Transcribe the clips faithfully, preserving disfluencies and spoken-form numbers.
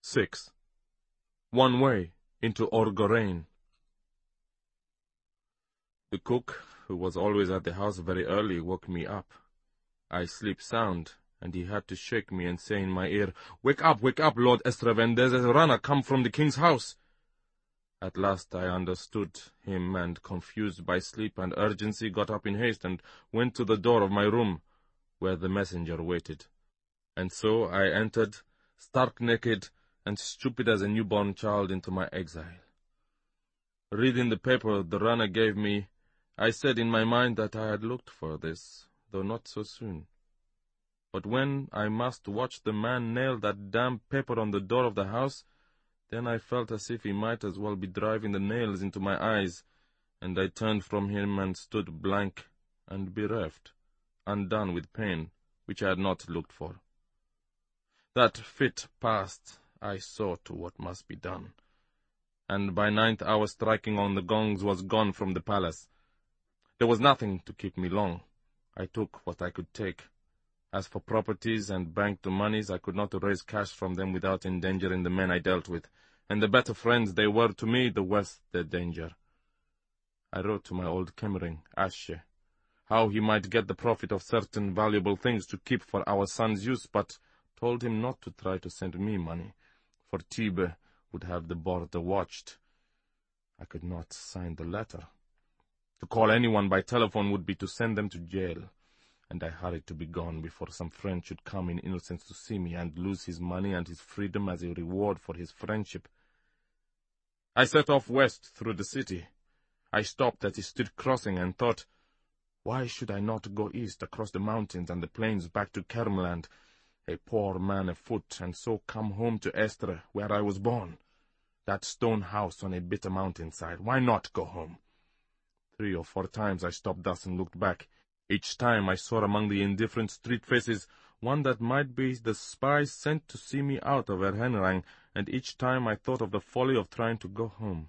six. One way into Orgorein. The cook, who was always at the house very early, woke me up. I sleep sound, and he had to shake me and say in my ear, "Wake up, wake up, Lord Estreven, there's a runner come from the king's house." At last I understood him, and, confused by sleep and urgency, got up in haste and went to the door of my room, where the messenger waited. And so I entered, stark naked and stupid as a newborn child, into my exile. Reading the paper the runner gave me, I said in my mind that I had looked for this, though not so soon. But when I must watch the man nail that damned paper on the door of the house, then I felt as if he might as well be driving the nails into my eyes, and I turned from him and stood blank and bereft, undone with pain, which I had not looked for. That fit past, I saw to what must be done, and by ninth hour striking on the gongs was gone from the palace. There was nothing to keep me long. I took what I could take. As for properties and banked moneys, I could not raise cash from them without endangering the men I dealt with, and the better friends they were to me, the worse their danger. I wrote to my old Kemmering, Asche, how he might get the profit of certain valuable things to keep for our son's use, but told him not to try to send me money, for Tibe would have the border watched. I could not sign the letter. To call anyone by telephone would be to send them to jail, and I hurried to be gone before some friend should come in innocence to see me and lose his money and his freedom as a reward for his friendship. I set off west through the city. I stopped at a street crossing and thought, why should I not go east across the mountains and the plains back to Kermland, a poor man afoot, and so come home to Estre, where I was born, that stone house on a bitter mountainside? Why not go home? Three or four times I stopped thus and looked back. Each time I saw among the indifferent street faces one that might be the spy sent to see me out of Erhenrang, and each time I thought of the folly of trying to go home,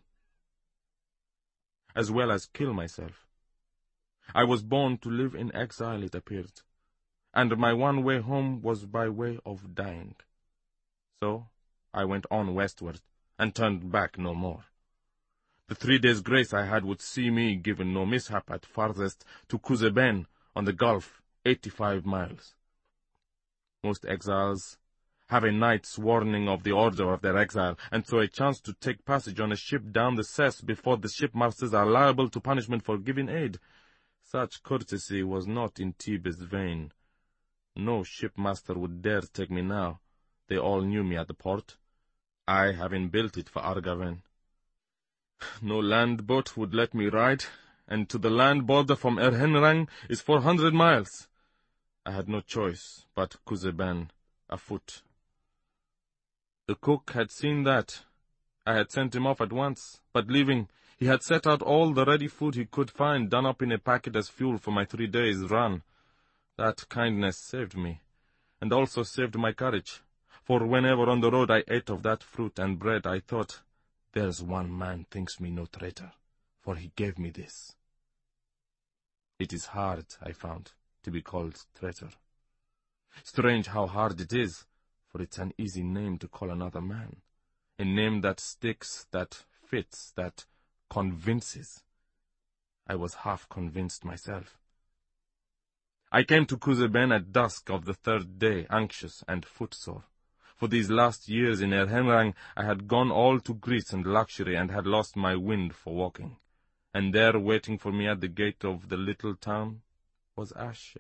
as well as kill myself. I was born to live in exile, it appeared, and my one way home was by way of dying. So I went on westward, and turned back no more. The three days' grace I had would see me, given no mishap at farthest, to Kuzeben on the Gulf, eighty-five miles. Most exiles have a night's warning of the order of their exile, and so a chance to take passage on a ship down the cess before the shipmasters are liable to punishment for giving aid. Such courtesy was not in Tibe's vein. No shipmaster would dare take me now. They all knew me at the port, I having built it for Argaven. No land boat would let me ride, and to the land border from Erhenrang is four hundred miles. I had no choice but Kuzeben, afoot. The cook had seen that. I had sent him off at once, but leaving, he had set out all the ready food he could find, done up in a packet as fuel for my three days' run. That kindness saved me, and also saved my courage, for whenever on the road I ate of that fruit and bread, I thought, there's one man thinks me no traitor, for he gave me this. It is hard, I found, to be called traitor. Strange how hard it is, for it's an easy name to call another man, a name that sticks, that fits, that convinces. I was half convinced myself. I came to Kuzeben at dusk of the third day, anxious and footsore. For these last years in Erhenrang I had gone all to grease and luxury, and had lost my wind for walking. And there, waiting for me at the gate of the little town, was Asche.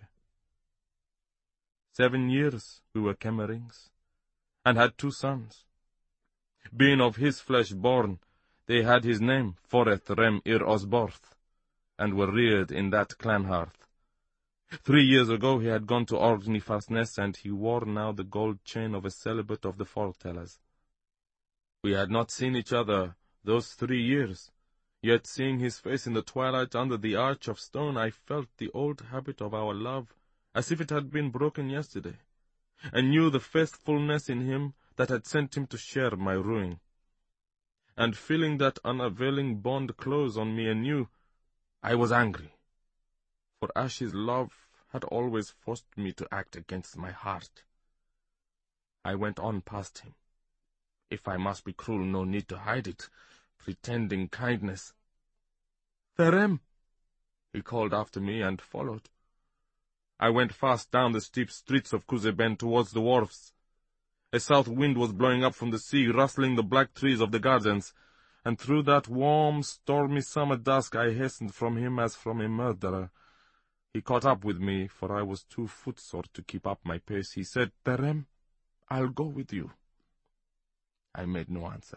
Seven years we were Kemmerings, and had two sons. Being of his flesh born, they had his name, Foreth Rem Ir Osborth, and were reared in that clan hearth. Three years ago he had gone to Orgny Fastness, and he wore now the gold chain of a celibate of the foretellers. We had not seen each other those three years, yet seeing his face in the twilight under the arch of stone, I felt the old habit of our love as if it had been broken yesterday, and knew the faithfulness in him that had sent him to share my ruin. And feeling that unavailing bond close on me anew, I was angry, for Ashe's love had always forced me to act against my heart. I went on past him. If I must be cruel, no need to hide it, pretending kindness. Therem! He called after me and followed. I went fast down the steep streets of Kuzeben towards the wharfs. A south wind was blowing up from the sea, rustling the black trees of the gardens, and through that warm, stormy summer dusk I hastened from him as from a murderer. He caught up with me, for I was too footsore to keep up my pace. He said, Therem, I'll go with you. I made no answer.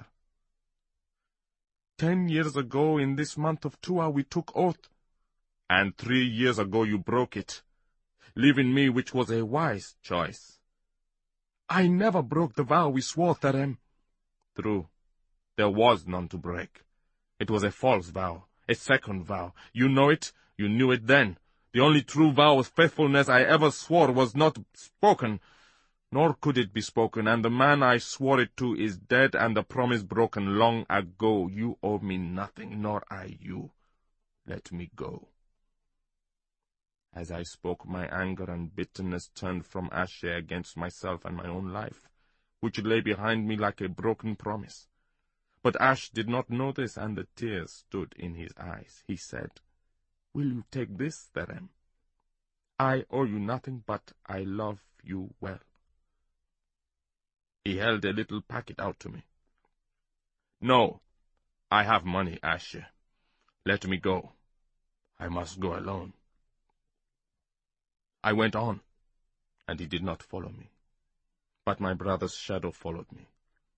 Ten years ago, in this month of Tua, we took oath, and three years ago you broke it, leaving me, which was a wise choice. I never broke the vow we swore, Therem. True. There was none to break. It was a false vow, a second vow. You know it, you knew it then. The only true vow of faithfulness I ever swore was not spoken, nor could it be spoken, and the man I swore it to is dead, and the promise broken long ago. You owe me nothing, nor I you. Let me go. As I spoke, my anger and bitterness turned from Ashe against myself and my own life, which lay behind me like a broken promise. But Ashe did not know this, and the tears stood in his eyes. He said, Will you take this, Therem? I owe you nothing, but I love you well. He held a little packet out to me. No, I have money, Ashe. Let me go. I must go alone. I went on, and he did not follow me. But my brother's shadow followed me.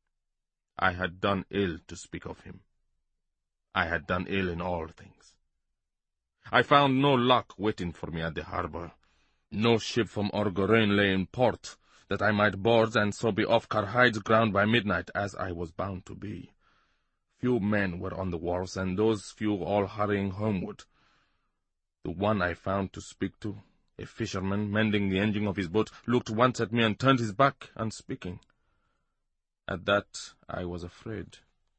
I had done ill to speak of him. I had done ill in all things. I found no luck waiting for me at the harbor. No ship from Orgorein lay in port, that I might board and so be off Karhide's ground by midnight, as I was bound to be. Few men were on the wharves, and those few all hurrying homeward. The one I found to speak to, a fisherman mending the engine of his boat, looked once at me and turned his back, unspeaking. At that I was afraid.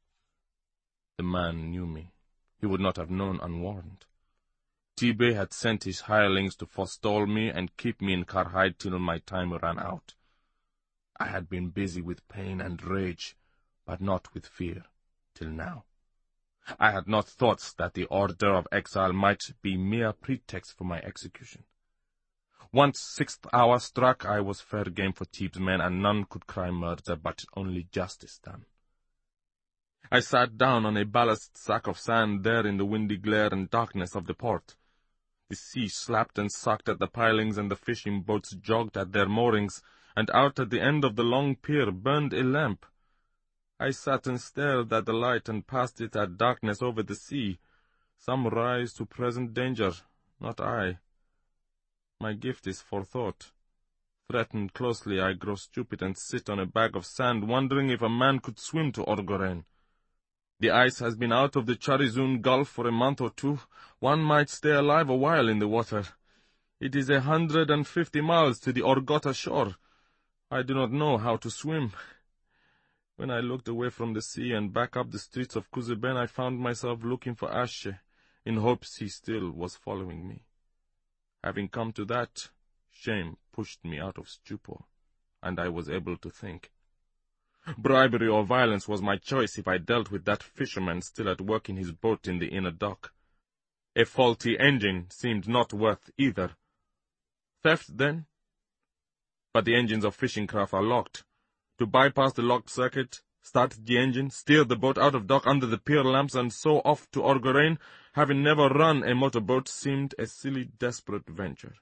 The man knew me. He would not have known unwarned. Tibé had sent his hirelings to forestall me and keep me in Karhide till my time ran out. I had been busy with pain and rage, but not with fear, till now. I had not thought that the order of exile might be mere pretext for my execution. Once sixth hour struck, I was fair game for Thebes' men, and none could cry murder, but only justice done. I sat down on a ballast sack of sand there in the windy glare and darkness of the port. The sea slapped and sucked at the pilings, and the fishing boats jogged at their moorings, and out at the end of the long pier burned a lamp. I sat and stared at the light, and past it at darkness over the sea. Some rise to present danger, not I. My gift is forethought. Threatened closely, I grow stupid and sit on a bag of sand, wondering if a man could swim to Orgorein. The ice has been out of the Charizun Gulf for a month or two. One might stay alive a while in the water. It is a hundred and fifty miles to the Orgota shore. I do not know how to swim. When I looked away from the sea and back up the streets of Kuzeben, I found myself looking for Ashe, in hopes he still was following me. Having come to that, shame pushed me out of stupor, and I was able to think. Bribery or violence was my choice if I dealt with that fisherman still at work in his boat in the inner dock. A faulty engine seemed not worth either. Theft, then? But the engines of fishing craft are locked. To bypass the locked circuit, start the engine, steer the boat out of dock under the pier lamps, and so off to Orgorein, having never run a motorboat, seemed a silly, desperate venture.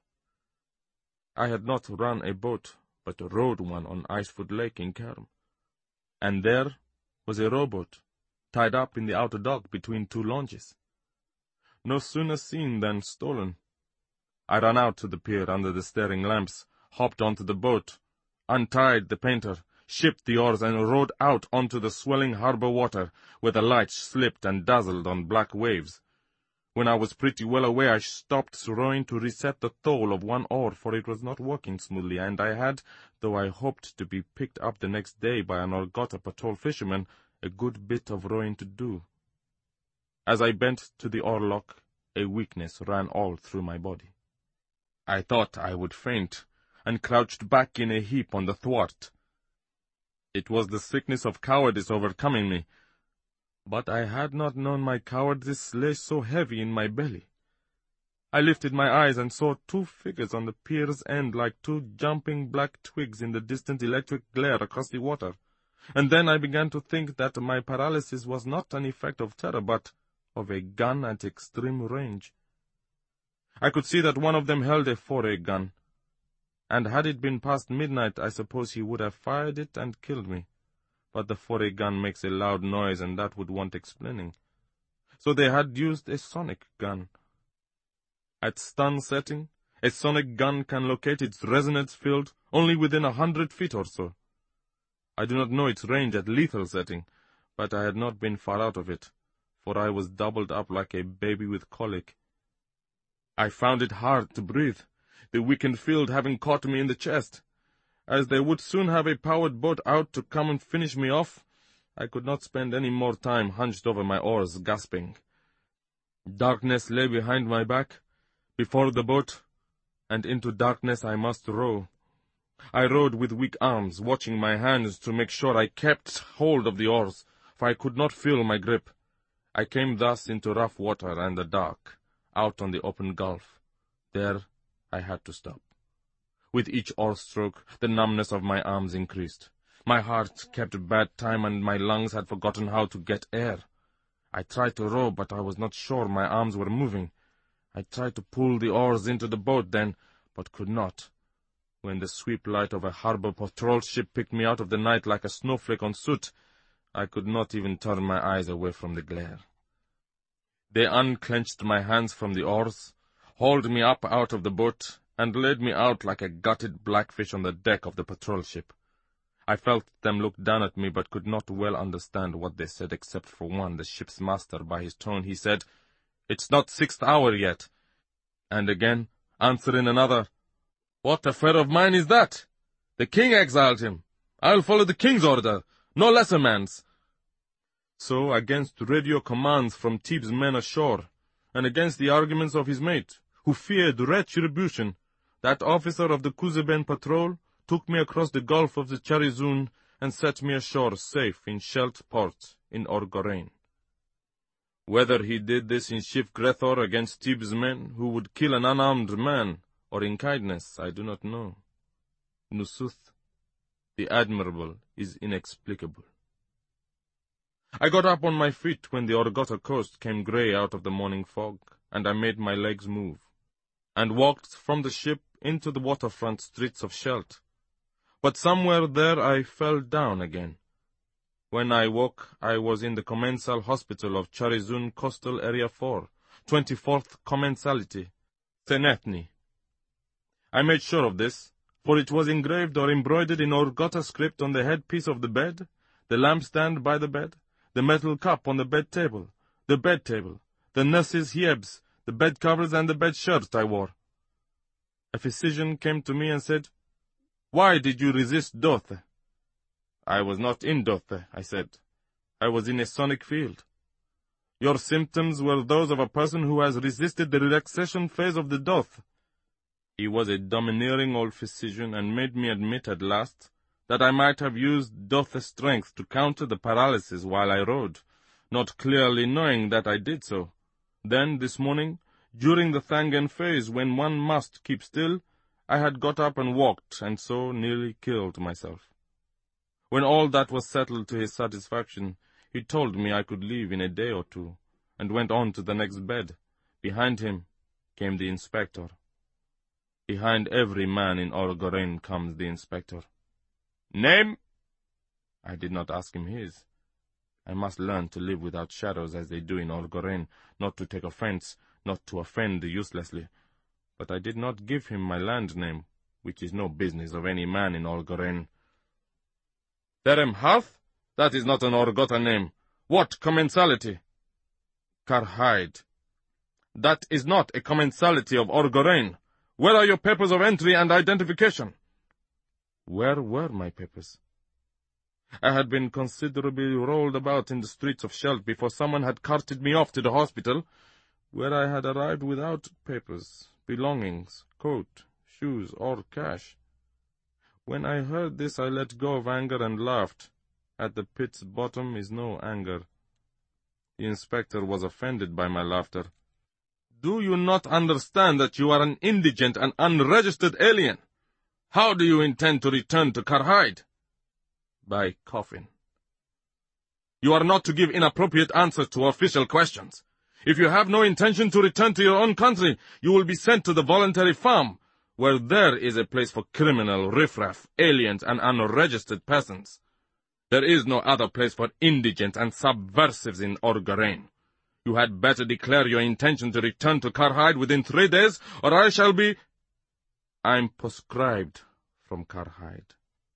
I had not run a boat, but rowed one on Icefoot Lake in Kerm. And there was a rowboat, tied up in the outer dock between two launches. No sooner seen than stolen. I ran out to the pier under the staring lamps, hopped onto the boat, untied the painter, shipped the oars, and rowed out onto the swelling harbor water, where the lights slipped and dazzled on black waves. When I was pretty well away, I stopped rowing to reset the thole of one oar, for it was not working smoothly, and I had, though I hoped to be picked up the next day by an Orgota patrol fisherman, a good bit of rowing to do. As I bent to the oarlock, a weakness ran all through my body. I thought I would faint, and crouched back in a heap on the thwart. It was the sickness of cowardice overcoming me, but I had not known my cowardice lay so heavy in my belly. I lifted my eyes and saw two figures on the pier's end like two jumping black twigs in the distant electric glare across the water, and then I began to think that my paralysis was not an effect of terror, but of a gun at extreme range. I could see that one of them held a foray gun, and had it been past midnight, I suppose he would have fired it and killed me. But the foray gun makes a loud noise, and that would want explaining. So they had used a sonic gun. At stun setting, a sonic gun can locate its resonance field only within a hundred feet or so. I do not know its range at lethal setting, but I had not been far out of it, for I was doubled up like a baby with colic. I found it hard to breathe, the weakened field having caught me in the chest. As they would soon have a powered boat out to come and finish me off, I could not spend any more time hunched over my oars, gasping. Darkness lay behind my back, before the boat, and into darkness I must row. I rowed with weak arms, watching my hands to make sure I kept hold of the oars, for I could not feel my grip. I came thus into rough water and the dark, out on the open gulf. There I had to stop. With each oar stroke, the numbness of my arms increased. My heart kept bad time, and my lungs had forgotten how to get air. I tried to row, but I was not sure my arms were moving. I tried to pull the oars into the boat then, but could not. When the sweep light of a harbor patrol ship picked me out of the night like a snowflake on soot, I could not even turn my eyes away from the glare. They unclenched my hands from the oars, hauled me up out of the boat, and laid me out like a gutted blackfish on the deck of the patrol ship. I felt them look down at me, but could not well understand what they said, except for one, the ship's master. By his tone he said, "It's not sixth hour yet." And again, answering another, "What affair of mine is that? The king exiled him. I'll follow the king's order, no less a man's." So, against radio commands from Tib's men ashore, and against the arguments of his mate, who feared retribution, that officer of the Kuzeben patrol took me across the Gulf of the Charizun and set me ashore safe in Scheldt port in Orgorein. Whether he did this in Shif Grethor against Tib's men, who would kill an unarmed man, or in kindness, I do not know. Nusuth, the admirable, is inexplicable. I got up on my feet when the Orgota coast came grey out of the morning fog, and I made my legs move, and walked from the ship into the waterfront streets of Scheldt. But somewhere there I fell down again. When I woke, I was in the commensal hospital of Charizun Coastal Area four, twenty-fourth Commensality, Thenethni. I made sure of this, for it was engraved or embroidered in Orgota script on the headpiece of the bed, the lampstand by the bed, the metal cup on the bed table, the bed table, the nurse's hiebs, the bed covers, and the bed shirt I wore. A physician came to me and said, "Why did you resist Dothe?" "I was not in Dothe," I said. "I was in a sonic field." "Your symptoms were those of a person who has resisted the relaxation phase of the Dothe." He was a domineering old physician, and made me admit at last that I might have used Dothe strength to counter the paralysis while I rode, not clearly knowing that I did so. Then, this morning, during the Thangen phase, when one must keep still, I had got up and walked, and so nearly killed myself. When all that was settled to his satisfaction, he told me I could leave in a day or two, and went on to the next bed. Behind him came the inspector. Behind every man in Orgorein comes the inspector. "Name?" I did not ask him his. I must learn to live without shadows as they do in Orgorein, not to take offense, not to offend uselessly. But I did not give him my land name, which is no business of any man in Orgorein. "Therem Harth? That is not an Orgota name. What commensality?" "Karhide." "That is not a commensality of Orgorein. Where are your papers of entry and identification?" Where were my papers? I had been considerably rolled about in the streets of Scheldt before someone had carted me off to the hospital, where I had arrived without papers, belongings, coat, shoes, or cash. When I heard this, I let go of anger and laughed. At the pit's bottom is no anger. The inspector was offended by my laughter. "Do you not understand that you are an indigent and unregistered alien? How do you intend to return to Karhide?" "By coffin." "You are not to give inappropriate answers to official questions. If you have no intention to return to your own country, you will be sent to the voluntary farm, where there is a place for criminal, riffraff, aliens, and unregistered persons. There is no other place for indigents and subversives in Orgarain. You had better declare your intention to return to Karhide within three days, or I shall be—" "I'm proscribed from Karhide."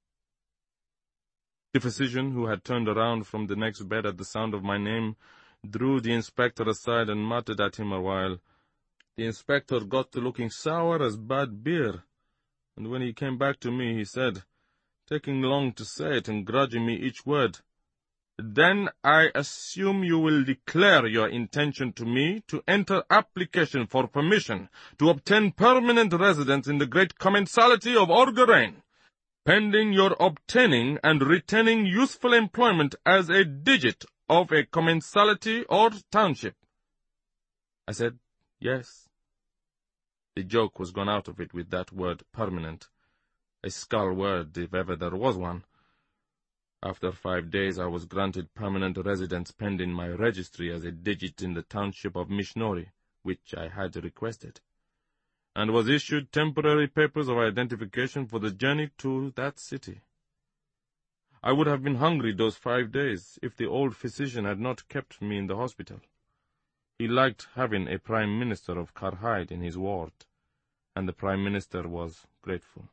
The physician, who had turned around from the next bed at the sound of my name, drew the inspector aside and muttered at him a while. The inspector got to looking sour as bad beer, and when he came back to me, he said, taking long to say it and grudging me each word, "Then I assume you will declare your intention to me to enter application for permission to obtain permanent residence in the great commensality of Orgarain, pending your obtaining and retaining useful employment as a digit of a commensality or township." I said, "Yes." The joke was gone out of it with that word permanent, a skull word if ever there was one. After five days I was granted permanent residence pending my registry as a digit in the township of Mishnori, which I had requested, and was issued temporary papers of identification for the journey to that city. I would have been hungry those five days if the old physician had not kept me in the hospital. He liked having a prime minister of Karhide in his ward, and the prime minister was grateful.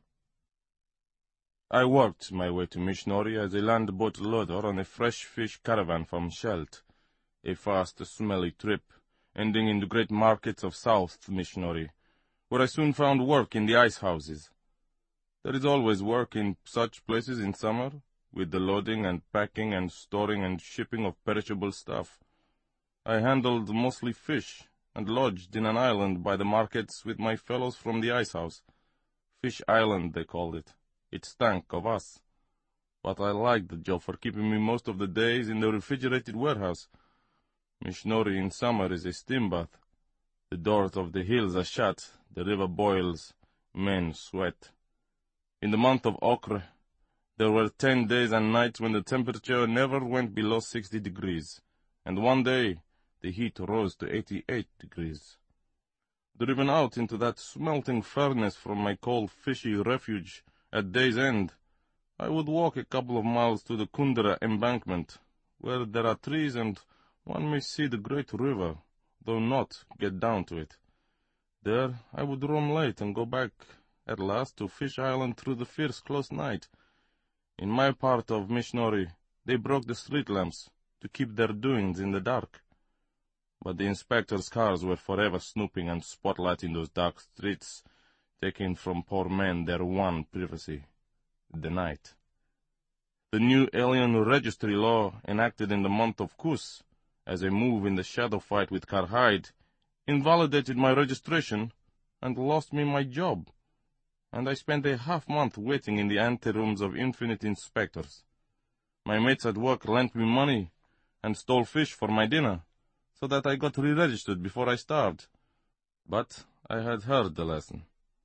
I worked my way to Mishnori as a land boat loader on a fresh fish caravan from Shelt, a fast, smelly trip, ending in the great markets of South Mishnori, where I soon found work in the ice houses. There is always work in such places in summer, with the loading and packing and storing and shipping of perishable stuff. I handled mostly fish, and lodged in an island by the markets with my fellows from the ice house. Fish Island, they called it. It stank of us. But I liked the job for keeping me most of the days in the refrigerated warehouse. Mishnori in summer is a steam bath. The doors of the hills are shut, the river boils, men sweat. In the month of Okre, there were ten days and nights when the temperature never went below sixty degrees, and one day the heat rose to eighty-eight degrees. Driven out into that smelting furnace from my cold, fishy refuge at day's end, I would walk a couple of miles to the Kundera embankment, where there are trees and one may see the great river, though not get down to it. There I would roam late and go back at last to Fish Island through the fierce close night. In my part of Mishnori, they broke the street lamps to keep their doings in the dark. But the inspector's cars were forever snooping and spotlighting those dark streets, taking from poor men their one privacy, the night. The new alien registry law, enacted in the month of Kus, as a move in the shadow fight with Karhide, invalidated my registration and lost me my job, and I spent a half month waiting in the anterooms of infinite inspectors. My mates at work lent me money and stole fish for my dinner, so that I got re-registered before I starved. But I had heard the lesson.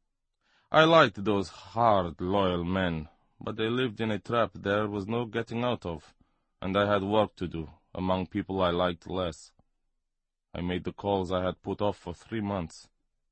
I liked those hard, loyal men, but they lived in a trap there was no getting out of, and I had work to do among people I liked less. I made the calls I had put off for three months.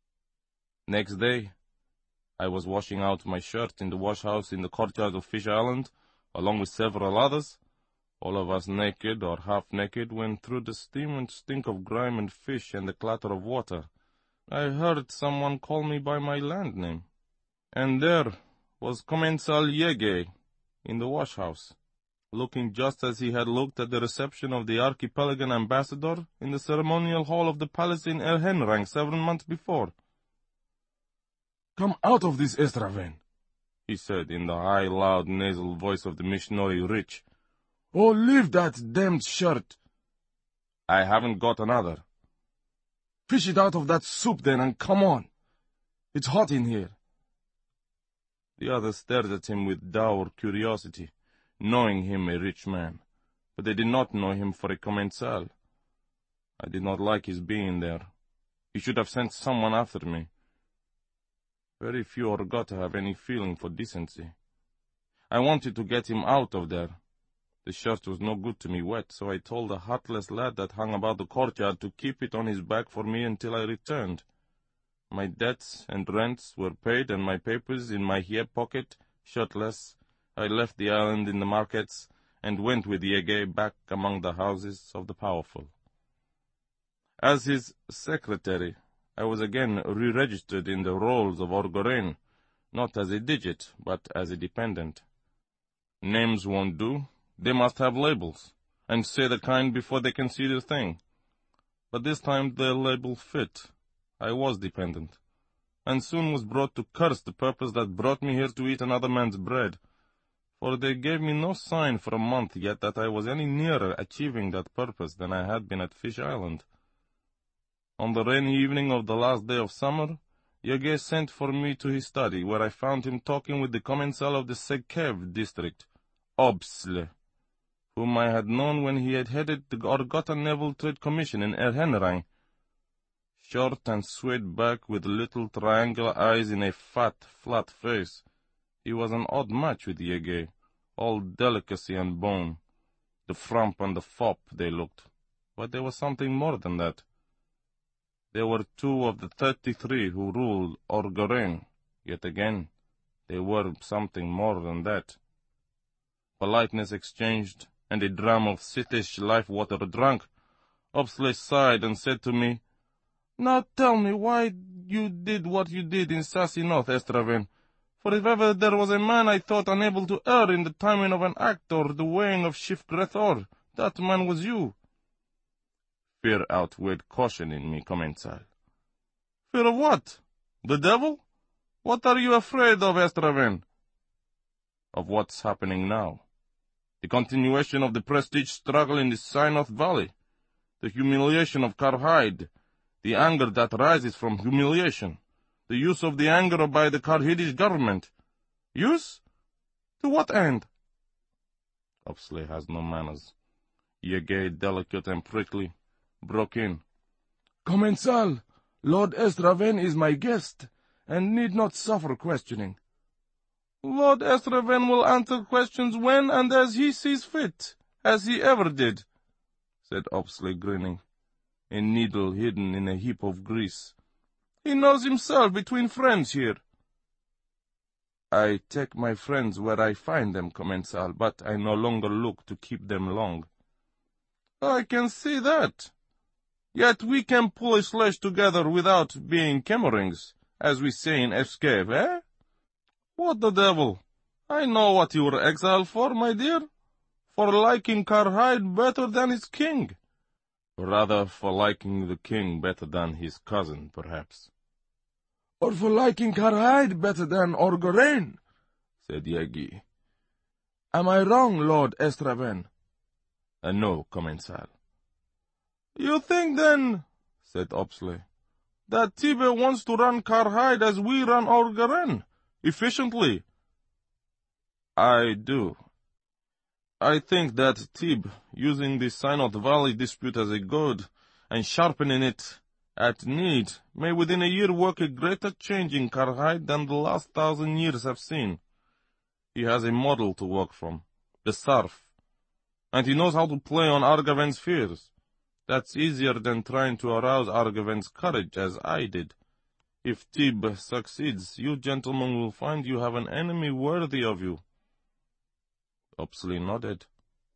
Next day, I was washing out my shirt in the wash-house in the courtyard of Fish Island, along with several others. All of us naked or half-naked went through the steam and stink of grime and fish and the clatter of water. I heard someone call me by my land name, and there was Komensal Yege in the wash-house, looking just as he had looked at the reception of the archipelagan ambassador in the ceremonial hall of the palace in Elhenrang seven months before. "Come out of this, Estraven," he said in the high, loud, nasal voice of the Mishnori Rich. "Oh, leave that damned shirt." "I haven't got another." "Fish it out of that soup then and come on. It's hot in here." The others stared at him with dour curiosity, knowing him a rich man, but they did not know him for a commensal. I did not like his being there. He should have sent someone after me. Very few Orgota have any feeling for decency. I wanted to get him out of there. The shirt was no good to me wet, so I told a heartless lad that hung about the courtyard to keep it on his back for me until I returned. My debts and rents were paid, and my papers in my hip pocket. Shirtless, I left the island in the markets, and went with Yege back among the houses of the powerful. As his secretary, I was again re-registered in the rolls of Orgoren, not as a digit, but as a dependent. Names won't do. They must have labels, and say the kind before they can see the thing. But this time the label fit. I was dependent, and soon was brought to curse the purpose that brought me here to eat another man's bread, for they gave me no sign for a month yet that I was any nearer achieving that purpose than I had been at Fish Island. On the rainy evening of the last day of summer, Yege sent for me to his study, where I found him talking with the commensal of the Sekev district, Obsle, whom I had known when he had headed the Orgota Naval Trade Commission in Erhenrang. Short and swayed back with little triangular eyes in a fat, flat face, he was an odd match with Yege, all delicacy and bone. The frump and the fop they looked, but there was something more than that. There were two of the thirty-three who ruled Orgoren, yet again, they were something more than that. Politeness exchanged, and a dram of Sitish life water drunk, Obsle sighed and said to me, "Now tell me why you did what you did in Sassy North, Estraven. For if ever there was a man I thought unable to err in the timing of an act or the weighing of Shifgrethor, that man was you." Fear outweighed caution in me, commensal. Fear of what? The devil? What are you afraid of, Estraven? Of what's happening now. The continuation of the prestige struggle in the Synoth Valley. The humiliation of Karhide. The anger that rises from humiliation. The use of the anger by the Karhidish government. Use? To what end? Obsle has no manners. Yege, delicate and prickly, broke in. Commensal, Lord Estraven is my guest, and need not suffer questioning. Lord Estraven will answer questions when and as he sees fit, as he ever did, said Obsle, grinning, a needle hidden in a heap of grease. He knows himself between friends here. I take my friends where I find them, commensal, but I no longer look to keep them long. I can see that. Yet we can pull a sledge together without being Kemmerings, as we say in Escape, eh? What the devil? I know what you were exiled for, my dear. For liking Karhide better than his king. Rather for liking the king better than his cousin, perhaps. Or for liking Karhide better than Orgoren, said Yegi. Am I wrong, Lord Estraven? Uh, no, commensal. You think then, said Obsle, that Tibe wants to run Karhide as we run Orgoren, efficiently? I do. I think that Tib, using the Synoth Valley dispute as a goad, and sharpening it at need, may within a year work a greater change in Karhide than the last thousand years have seen. He has a model to work from, the Sarf, and he knows how to play on Argaven's fears. That's easier than trying to arouse Argaven's courage, as I did. If Tib succeeds, you gentlemen will find you have an enemy worthy of you. Obsle nodded.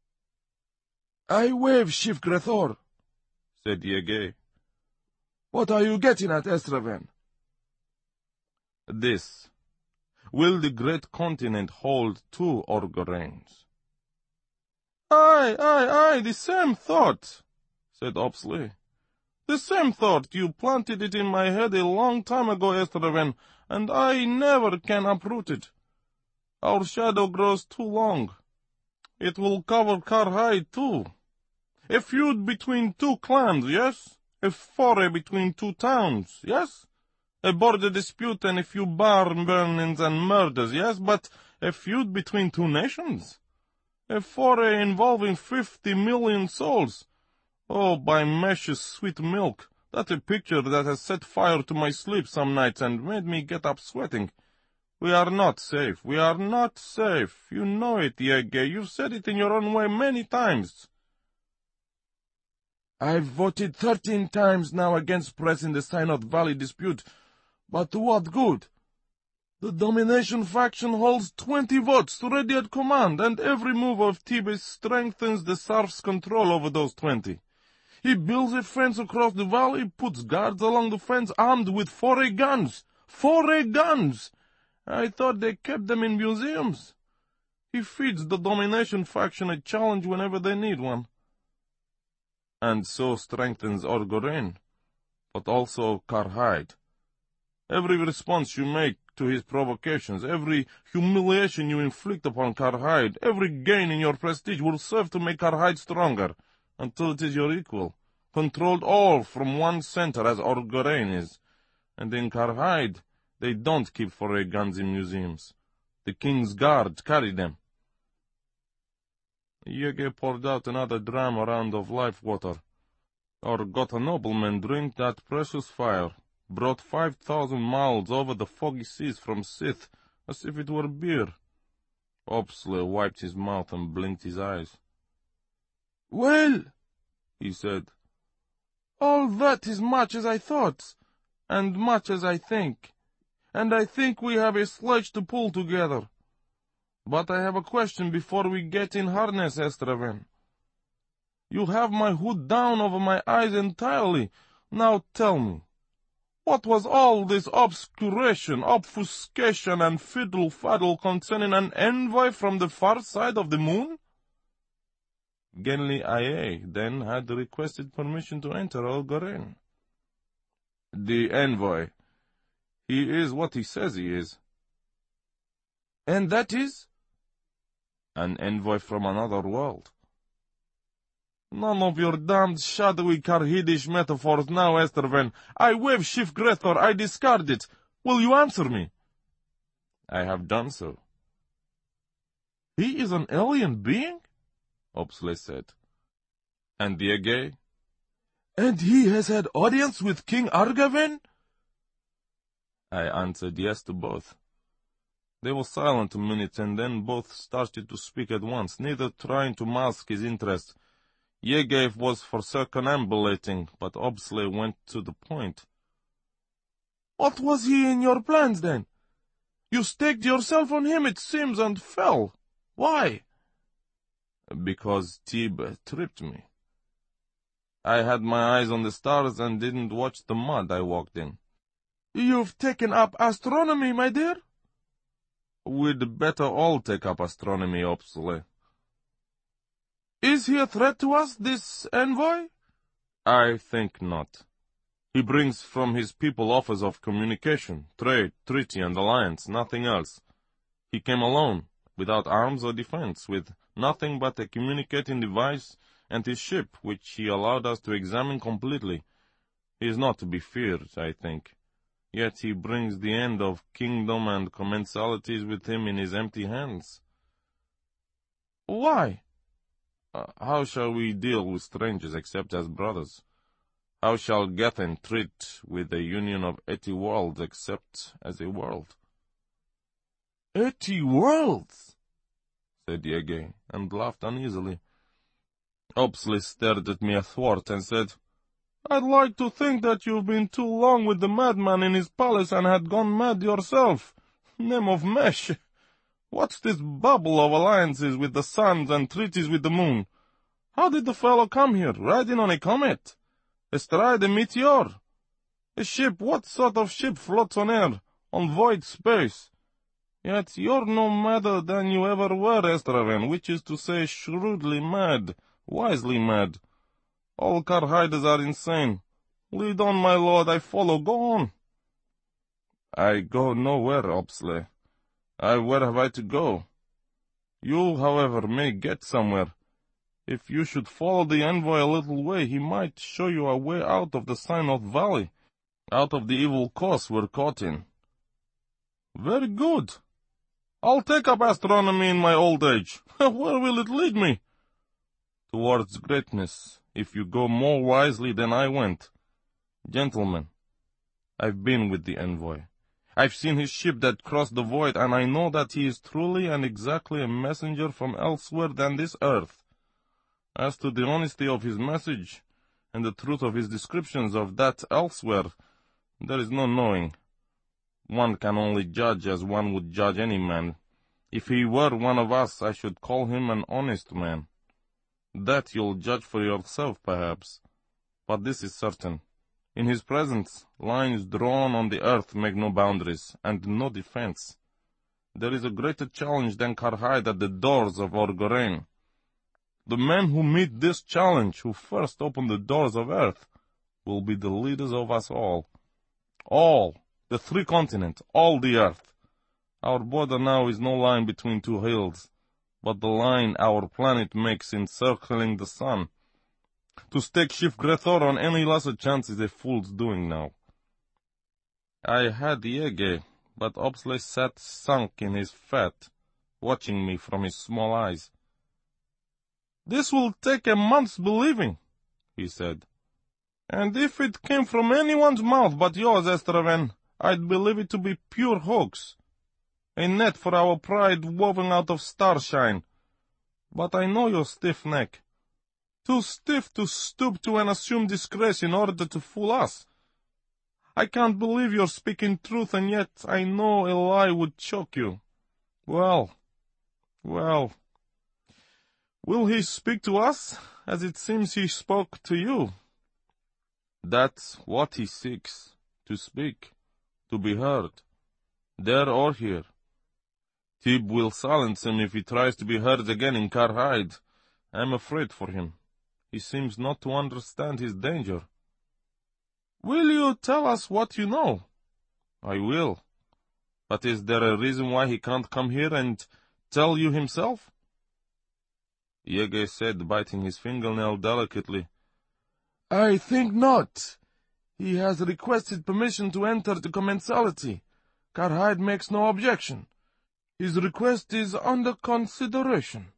I wave Shifgrethor, said Yege. What are you getting at, Estraven? This. Will the great continent hold two Orgorens? Aye, aye, aye, the same thought, said Obsle. The same thought. You planted it in my head a long time ago, Estraven, and I never can uproot it. Our shadow grows too long. It will cover Karhide too. A feud between two clans, yes? A foray between two towns, yes? A border dispute and a few barn burnings and murders, yes, but a feud between two nations? A foray involving fifty million souls? Oh, by Mesh's sweet milk, that's a picture that has set fire to my sleep some nights and made me get up sweating. We are not safe. We are not safe. You know it, Yege. You've said it in your own way many times. I've voted thirteen times now against pressing the Synod Valley dispute, but to what good? The domination faction holds twenty votes ready at command, and every move of Tibes strengthens the Sarf's control over those twenty. He builds a fence across the valley, puts guards along the fence armed with foray guns. Foray guns! I thought they kept them in museums. He feeds the domination faction a challenge whenever they need one. And so strengthens Orgoren, but also Karhide. Every response you make to his provocations, every humiliation you inflict upon Karhide, every gain in your prestige will serve to make Karhide stronger, until it is your equal, controlled all from one center as Orgoren is. And in Karhide, they don't keep foray guns in museums. The king's guard carry them. Yege poured out another dram around of life water. Our Gotha noblemen drink that precious fire, brought five thousand miles over the foggy seas from Sith, as if it were beer. Opsle wiped his mouth and blinked his eyes. Well, he said, all that is much as I thought, and much as I think. And I think we have a sledge to pull together. But I have a question before we get in harness, Estraven. You have my hood down over my eyes entirely. Now tell me, what was all this obscuration, obfuscation, and fiddle-faddle concerning an envoy from the far side of the moon? Genli Aye then had requested permission to enter Orgoren. The envoy. He is what he says he is. And that is? An envoy from another world. None of your damned shadowy Karhidish metaphors now, Esterven. I wave Shif Grethor, I discard it. Will you answer me? I have done so. He is an alien being? Opsle said. And the Ege? And he has had audience with King Argaven? I answered yes to both. They were silent a minute, and then both started to speak at once, neither trying to mask his interest. Yege was for circumambulating, but Opsle went to the point. What was he in your plans, then? You staked yourself on him, it seems, and fell. Why? Because Tib tripped me. I had my eyes on the stars and didn't watch the mud I walked in. You've taken up astronomy, my dear? We'd better all take up astronomy, Opsle. Is he a threat to us, this envoy? I think not. He brings from his people offers of communication, trade, treaty, and alliance, nothing else. He came alone, without arms or defense, with nothing but a communicating device and his ship, which he allowed us to examine completely. He is not to be feared, I think. Yet he brings the end of kingdom and commensalities with him in his empty hands. Why? Uh, how shall we deal with strangers except as brothers? How shall Gethen treat with the union of eighty worlds except as a world? Eighty worlds? Said Yege, and laughed uneasily. Opsle stared at me athwart and said, I'd like to think that you've been too long with the madman in his palace and had gone mad yourself. Name of Mesh! What's this bubble of alliances with the suns and treaties with the moon? How did the fellow come here, riding on a comet? Astride a meteor? A ship, what sort of ship floats on air, on void space? Yet you're no madder than you ever were, Estraven, which is to say shrewdly mad, wisely mad. All Karhiders are insane. Lead on, my lord, I follow, go on. I go nowhere, Opsle. I, where have I to go? You, however, may get somewhere. If you should follow the envoy a little way, he might show you a way out of the Synod Valley. out of the evil course we're caught in. Very good. I'll take up astronomy in my old age. Where will it lead me? Towards greatness, if you go more wisely than I went. Gentlemen, I've been with the envoy. I've seen his ship that crossed the void, and I know that he is truly and exactly a messenger from elsewhere than this earth. As to the honesty of his message, and the truth of his descriptions of that elsewhere, there is no knowing. One can only judge as one would judge any man. If he were one of us, I should call him an honest man. That you'll judge for yourself, perhaps. But this is certain. In his presence, lines drawn on the earth make no boundaries, and no defense. There is a greater challenge than Karhide at the doors of Orgorein. The men who meet this challenge, who first open the doors of earth, will be the leaders of us all. All, the three continents, all the earth. Our border now is no line between two hills, but the line our planet makes in circling the sun. To stake Shif Grethor on any lesser chance is a fool's doing now. I had Yege, but Opsley sat sunk in his fat, watching me from his small eyes. "This will take a month's believing," he said. "And if it came from anyone's mouth but yours, Estraven, I'd believe it to be pure hoax. A net for our pride woven out of starshine. But I know your stiff neck. Too stiff to stoop to an assumed disgrace in order to fool us. I can't believe you're speaking truth, and yet I know a lie would choke you. Well, well, will he speak to us, as it seems he spoke to you?" "That's what he seeks, to speak, to be heard, there or here. Tib will silence him if he tries to be heard again in Karhide. I'm afraid for him. He seems not to understand his danger." "Will you tell us what you know?" "I will. But is there a reason why he can't come here and tell you himself?" Yege said, biting his fingernail delicately, "I think not. He has requested permission to enter the commensality. Karhide makes no objection. His request is under consideration."